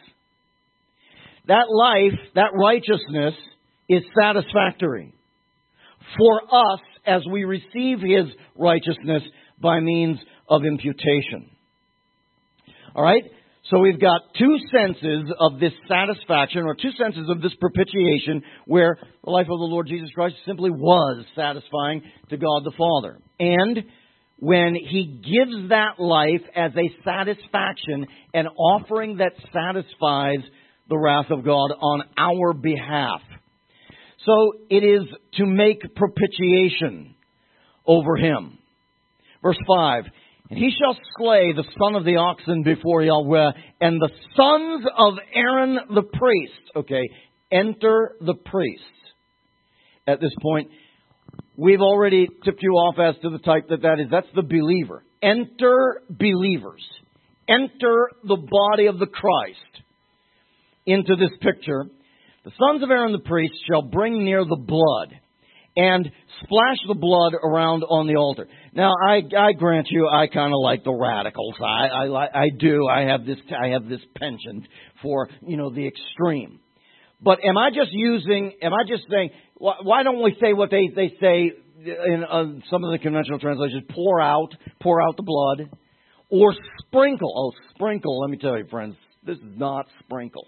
That life, that righteousness is satisfactory for us as we receive His righteousness by means of imputation. All right? So we've got two senses of this satisfaction, or two senses of this propitiation, where the life of the Lord Jesus Christ simply was satisfying to God the Father. And when He gives that life as a satisfaction, an offering that satisfies the wrath of God on our behalf. So it is to make propitiation over Him. Verse five. And He shall slay the son of the oxen before Yahweh, and the sons of Aaron the priest. Okay, enter the priests. At this point, we've already tipped you off as to the type that that is. That's the believer. Enter believers. Enter the body of the Christ into this picture. The sons of Aaron the priest shall bring near the blood and splash the blood around on the altar. Now, I, I grant you, I kind of like the radicals. I, I, I do. I have this, I have this penchant for, you know, the extreme. But am I just using? Am I just saying? Why, why don't we say what they they say in uh, some of the conventional translations? Pour out, pour out the blood, or sprinkle. Oh, sprinkle. Let me tell you, friends, this is not sprinkle.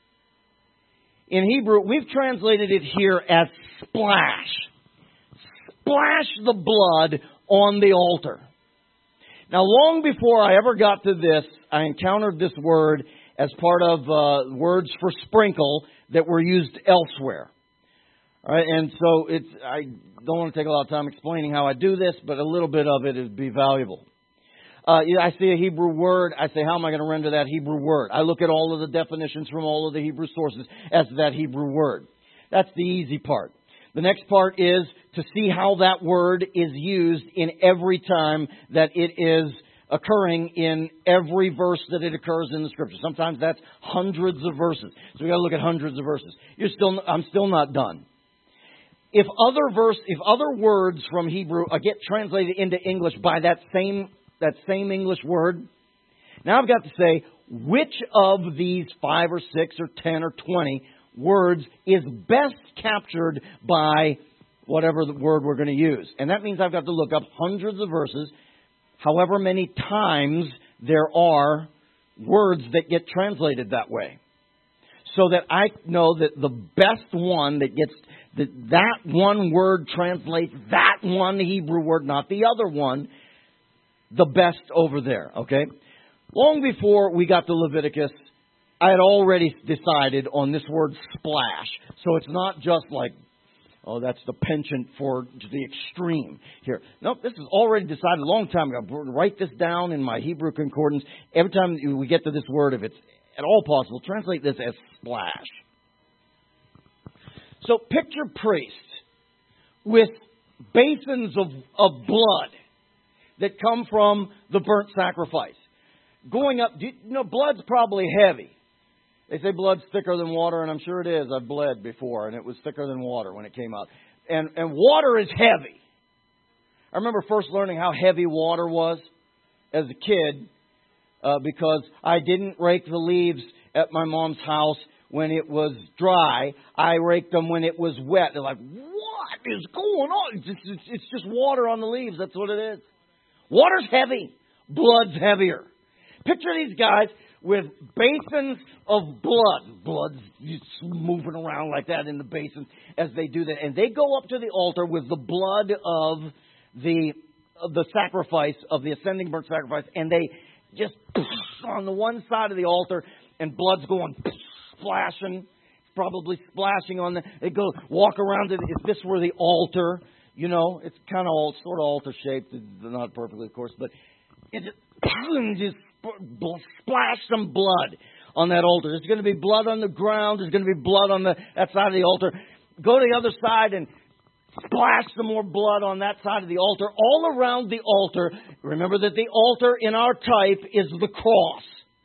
In Hebrew, we've translated it here as splash. Splash the blood on the altar. Now, long before I ever got to this, I encountered this word as part of uh, words for sprinkle that were used elsewhere. All right, and so it's I don't want to take a lot of time explaining how I do this, but a little bit of it would be valuable. Uh, I see a Hebrew word. I say, how am I going to render that Hebrew word? I look at all of the definitions from all of the Hebrew sources as to that Hebrew word. That's the easy part. The next part is to see how that word is used in every time that it is occurring in every verse that it occurs in the Scripture. Sometimes that's hundreds of verses. So we've got to look at hundreds of verses. You're still, I'm still not done. If other verse, if other words from Hebrew get translated into English by that same that same English word, now I've got to say which of these five or six or ten or twenty words is best captured by whatever the word we're going to use. And that means I've got to look up hundreds of verses, however many times there are words that get translated that way, so that I know that the best one that gets that that one word translates that one Hebrew word, not the other one, the best over there. Okay? Long before we got to Leviticus, I had already decided on this word splash. So it's not just like, oh, that's the penchant for the extreme here. Nope, this is already decided a long time ago. Write this down in my Hebrew concordance. Every time we get to this word, if it's at all possible, translate this as splash. So picture priests with basins of, of blood that come from the burnt sacrifice. Going up, you know, blood's probably heavy. They say blood's thicker than water, and I'm sure it is. I've bled before, and it was thicker than water when it came out. And and water is heavy. I remember first learning how heavy water was as a kid uh, because I didn't rake the leaves at my mom's house when it was dry. I raked them when it was wet. They're like, what is going on? It's just, it's, it's just water on the leaves. That's what it is. Water's heavy. Blood's heavier. Picture these guys with basins of blood. Blood's just moving around like that in the basin as they do that. And they go up to the altar with the blood of the of the sacrifice, of the ascending burnt sacrifice, and they just on the one side of the altar, and blood's going splashing, probably splashing on the. They go walk around it. If this were the altar, you know, it's kind of all sort of altar shaped, not perfectly, of course, but it just, just splash some blood on that altar. There's going to be blood on the ground. There's going to be blood on the that side of the altar. Go to the other side and splash some more blood on that side of the altar. All around the altar. Remember that the altar in our type is the cross.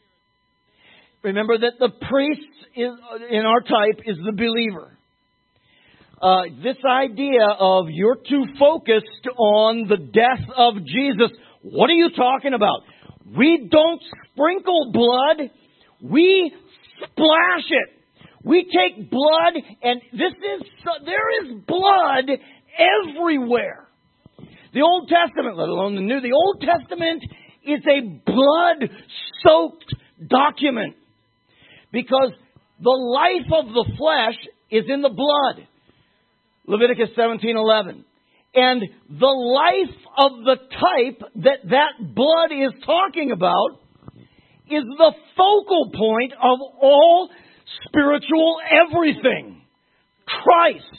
Remember that the priest is, in our type is the believer. Uh, this idea of you're too focused on the death of Jesus. What are you talking about? We don't sprinkle blood. We splash it. We take blood, and this is there is blood everywhere. The Old Testament, let alone the New, the Old Testament is a blood-soaked document because the life of the flesh is in the blood. Leviticus seventeen eleven. And the life of the type that that blood is talking about is the focal point of all spiritual everything. Christ.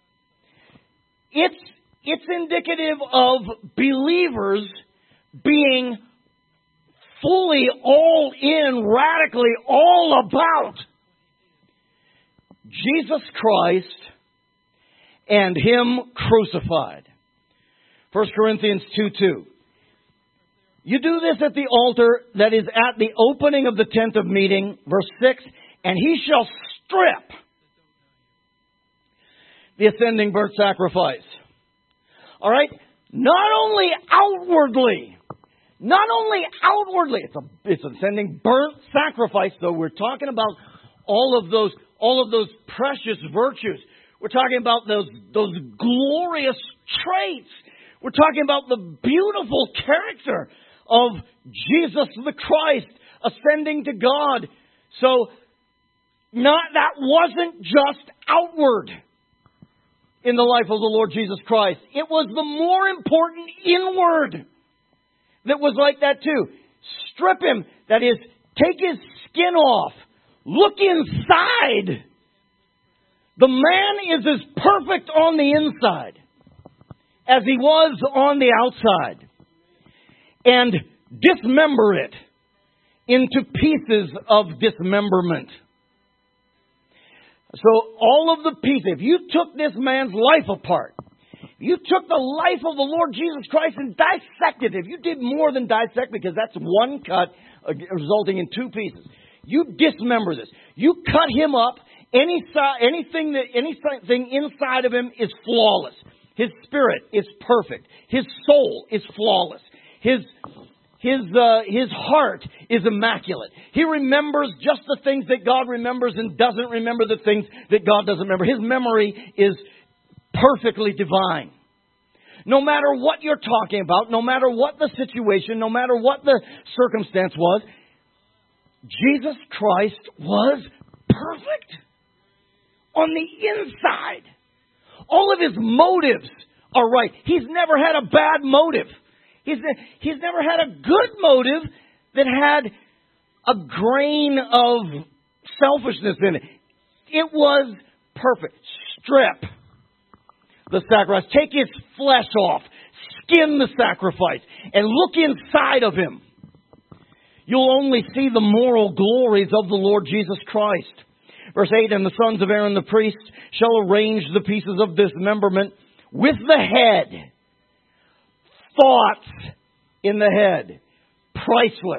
It's, it's indicative of believers being fully all in, radically all about Jesus Christ and Him crucified. First Corinthians two two. You do this at the altar that is at the opening of the tent of meeting, verse six, and he shall strip the ascending burnt sacrifice. All right? Not only outwardly, not only outwardly, it's a it's an ascending burnt sacrifice, though we're talking about all of those all of those precious virtues. We're talking about those those glorious traits. We're talking about the beautiful character of Jesus the Christ ascending to God. So not that wasn't just outward in the life of the Lord Jesus Christ. It was the more important inward that was like that too. Strip Him, that is, take His skin off. Look inside. The man is as perfect on the inside as he was on the outside. And dismember it into pieces of dismemberment. So all of the pieces, if you took this man's life apart, if you took the life of the Lord Jesus Christ and dissected it, if you did more than dissect, because that's one cut uh, resulting in two pieces, you dismember this. You cut Him up. Any anything that anything inside of Him is flawless. His spirit is perfect. His soul is flawless. His his uh, his heart is immaculate. He remembers just the things that God remembers and doesn't remember the things that God doesn't remember. His memory is perfectly divine. No matter what you're talking about, no matter what the situation, no matter what the circumstance was, Jesus Christ was perfect on the inside. All of His motives are right. He's never had a bad motive. He's, he's never had a good motive that had a grain of selfishness in it. It was perfect. Strip the sacrifice. Take his flesh off. Skin the sacrifice. And look inside of him. You'll only see the moral glories of the Lord Jesus Christ. Verse eight, and the sons of Aaron the priest shall arrange the pieces of dismemberment with the head. Thoughts in the head. Priceless.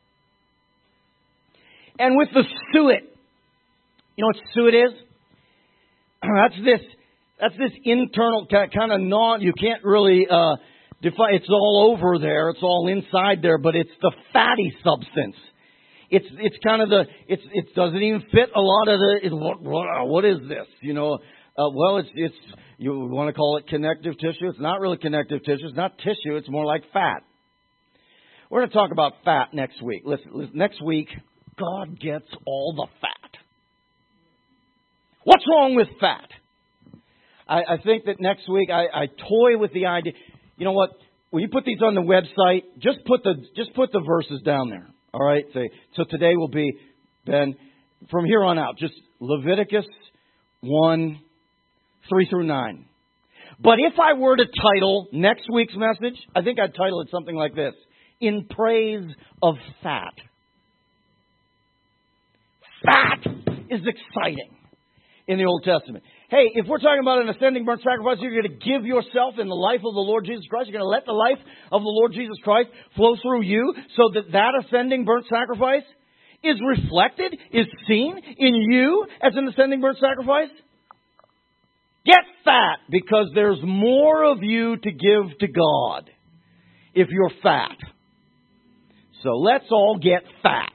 And with the suet. You know what suet is? That's this, that's this internal kind of non, you can't really uh, define, it's all over there, it's all inside there, but it's the fatty substance. It's it's kind of the, it's it doesn't even fit a lot of the, it, what, what, what is this? You know, uh, well, it's, it's, you want to call it connective tissue. It's not really connective tissue. It's not tissue. It's more like fat. We're going to talk about fat next week. Listen, listen, next week, God gets all the fat. What's wrong with fat? I, I think that next week I, I toy with the idea. You know what? When you put these on the website, just put the just put the verses down there. All right. Say so. Today will be Ben from here on out. Just Leviticus one, three through nine. But if I were to title next week's message, I think I'd title it something like this: In Praise of Fat. Fat is exciting in the Old Testament. Hey, if we're talking about an ascending burnt sacrifice, you're going to give yourself in the life of the Lord Jesus Christ. You're going to let the life of the Lord Jesus Christ flow through you so that that ascending burnt sacrifice is reflected, is seen in you as an ascending burnt sacrifice. Get fat because there's more of you to give to God if you're fat. So let's all get fat.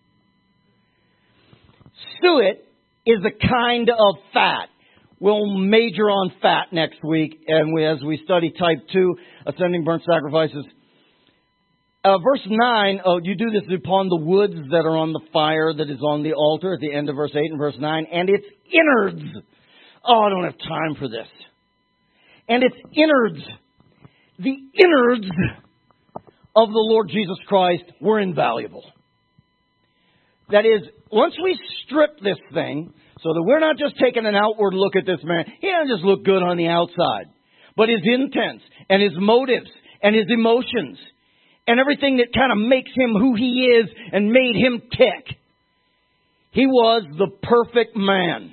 Suet is a kind of fat. We'll major on fat next week, and we, as we study type two, ascending burnt sacrifices. Uh, verse nine, oh, you do this upon the woods that are on the fire that is on the altar at the end of verse eight and verse nine, and its innards. Oh, I don't have time for this. And its innards. The innards of the Lord Jesus Christ were invaluable. That is, once we strip this thing, so that we're not just taking an outward look at this man. He doesn't just look good on the outside. But his intents and his motives and his emotions and everything that kind of makes him who he is and made him tick. He was the perfect man.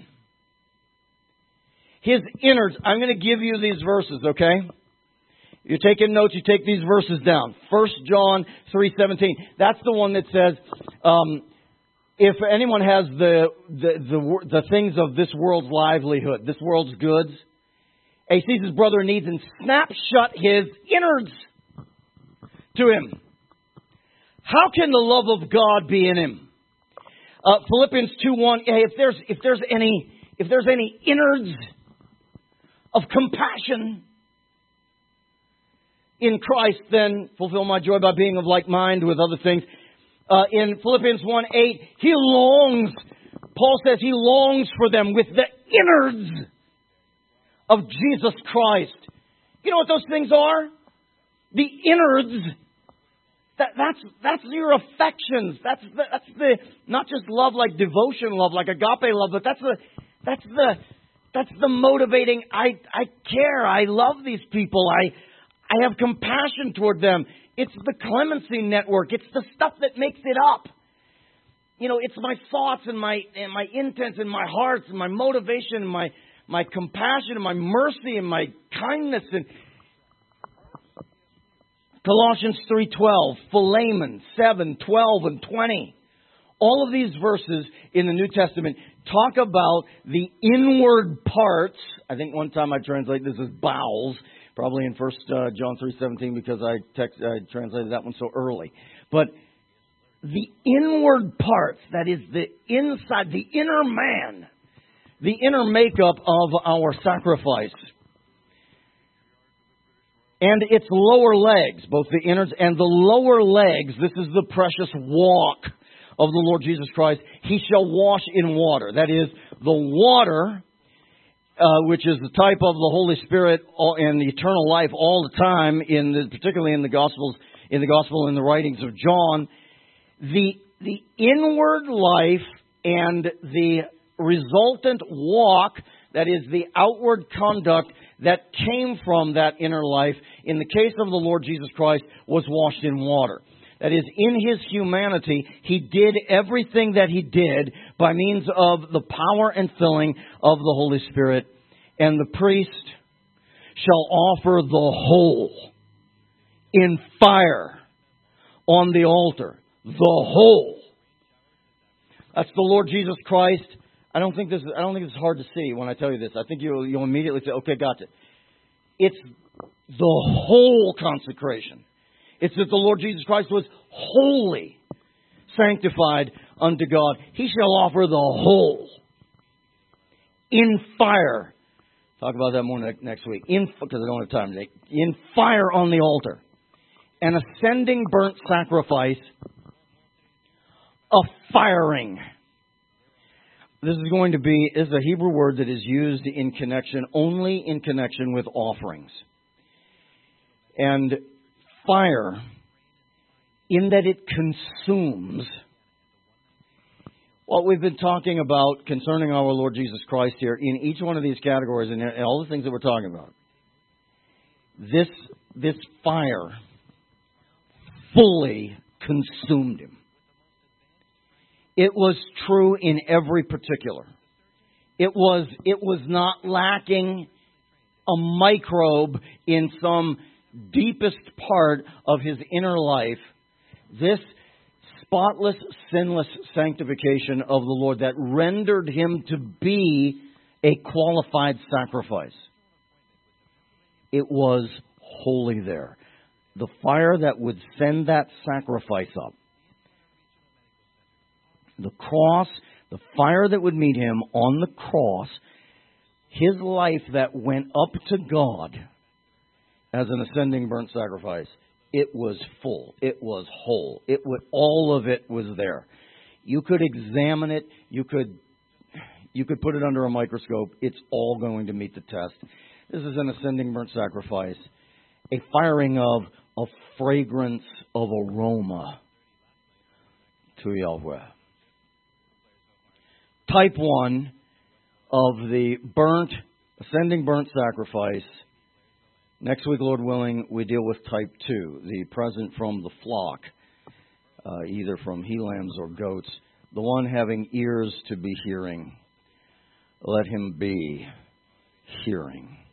His innards. I'm going to give you these verses, okay? You're taking notes, you take these verses down. First John three seventeen. That's the one that says, um, if anyone has the, the the the things of this world's livelihood, this world's goods, he sees his brother in need and snaps shut his innards to him. How can the love of God be in him? Uh, Philippians two one. Hey, if there's if there's any if there's any innards of compassion in Christ, then fulfill my joy by being of like mind with other things. Uh, in Philippians one eight, he longs, Paul says he longs for them with the innards of Jesus Christ. You know what those things are? The innards. That, that's that's your affections. That's the, that's the not just love like devotion love, like agape love, but that's the that's the that's the motivating. I I care. I love these people. I I have compassion toward them. It's the clemency network. It's the stuff that makes it up. You know, it's my thoughts and my and my intents and my hearts and my motivation and my my compassion and my mercy and my kindness and Colossians three twelve, Philemon seven twelve and twenty. All of these verses in the New Testament talk about the inward parts. I think one time I translate this as bowels. Probably in First uh, John three seventeen because I text I translated that one so early. But the inward parts, that is the inside, the inner man, the inner makeup of our sacrifice. And its lower legs, both the innards and the lower legs, this is the precious walk of the Lord Jesus Christ. He shall wash in water. That is, the water... Uh, which is the type of the Holy Spirit and the eternal life all the time, in the, particularly in the Gospels, in the Gospel and the writings of John. the, the inward life and the resultant walk, that is the outward conduct that came from that inner life, in the case of the Lord Jesus Christ, was washed in water. That is, in His humanity, He did everything that He did by means of the power and filling of the Holy Spirit. And the priest shall offer the whole in fire on the altar. The whole. That's the Lord Jesus Christ. I don't think this is, I don't think it's hard to see when I tell you this. I think you'll, you'll immediately say, okay, gotcha. It's the whole consecration. It's that the Lord Jesus Christ was wholly sanctified unto God. He shall offer the whole in fire. Talk about that more ne- next week. In, because I don't have time today. In fire on the altar. An ascending burnt sacrifice. A firing. This is going to be, this is a Hebrew word that is used in connection, only in connection with offerings. And fire, in that it consumes. What we've been talking about concerning our Lord Jesus Christ here, in each one of these categories, and all the things that we're talking about, this, this fire fully consumed Him. It was true in every particular. It was, it was not lacking a microbe in some deepest part of His inner life. This spotless, sinless sanctification of the Lord that rendered Him to be a qualified sacrifice. It was wholly there. The fire that would send that sacrifice up. The cross, the fire that would meet Him on the cross, His life that went up to God as an ascending burnt sacrifice, it was full. It was whole. It would, all of it was there. You could examine it. You could, you could put it under a microscope. It's all going to meet the test. This is an ascending burnt sacrifice, a firing of a fragrance of aroma to Yahweh. Type one of the burnt, ascending burnt sacrifice. Next week, Lord willing, we deal with type two, the present from the flock, uh, either from he lambs or goats. The one having ears to be hearing, let him be hearing.